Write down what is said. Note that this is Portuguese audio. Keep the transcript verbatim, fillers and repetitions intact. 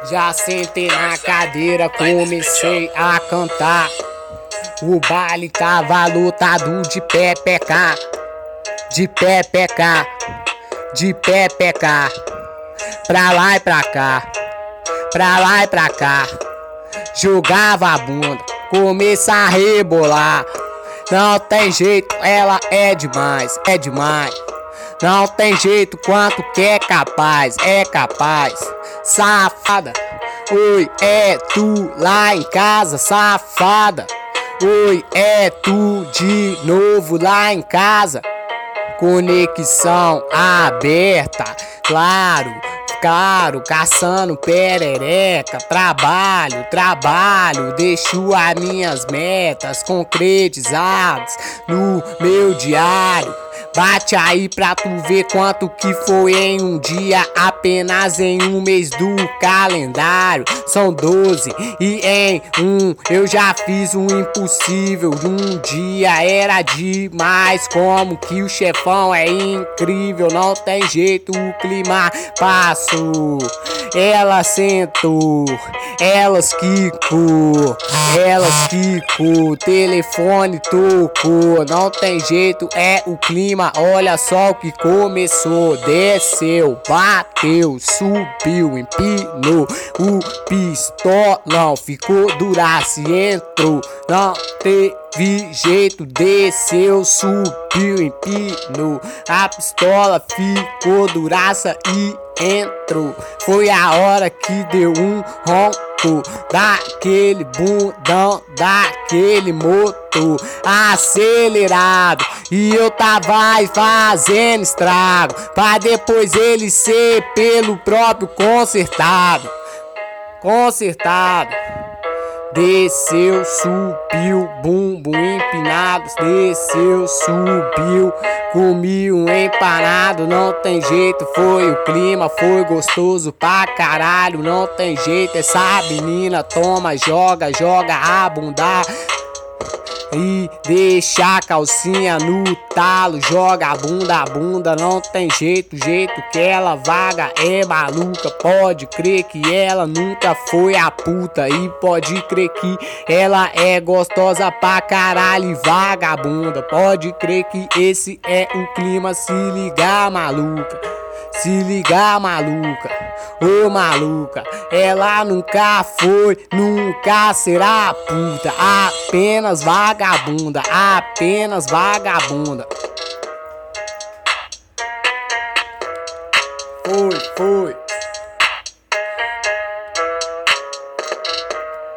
Já sentei na cadeira, comecei a cantar. O baile tava lotado de pé pecar, de pé pecar, de pé pecar. Pra lá e pra cá, pra lá e pra cá. Jogava a bunda, começa a rebolar. Não tem jeito, ela é demais, é demais. Não tem jeito, quanto que é capaz, é capaz. Safada, oi, é tu lá em casa, safada. Oi, é tu de novo lá em casa. Conexão aberta, claro, claro, caçando perereca. Trabalho, trabalho, deixo as minhas metas concretizadas no meu diário. Bate aí pra tu ver quanto que foi em um dia, apenas em um mês do calendário. São doze e em um eu já fiz um impossível. Um dia era demais, como que o chefão é incrível. Não tem jeito, o clima passou. Ela sentou, elas quicou, elas quicou, telefone tocou. Não tem jeito, é o clima. Olha só o que começou. Desceu, bateu, subiu, empinou. O pistolão ficou duraço e entrou. Não teve jeito, desceu, subiu, empinou. A pistola ficou duraça e entrou. Foi a hora que deu um ronco daquele bundão, daquele motor acelerado. E eu tava aí fazendo estrago, pra depois ele ser pelo próprio consertado. Consertado. Desceu, subiu, bumbum empinado. Desceu, subiu, comi um empanado. Não tem jeito, foi o clima, foi gostoso pra caralho. Não tem jeito, essa menina toma, joga, joga a bunda e deixa a calcinha no talo. Joga a bunda, a bunda, não tem jeito. Jeito que ela vaga é maluca. Pode crer que ela nunca foi a puta. E pode crer que ela é gostosa pra caralho e vagabunda. Pode crer que esse é o clima. Se ligar, maluca, se ligar, maluca, ô maluca, ela nunca foi, nunca será puta. Apenas vagabunda, apenas vagabunda. Foi, foi.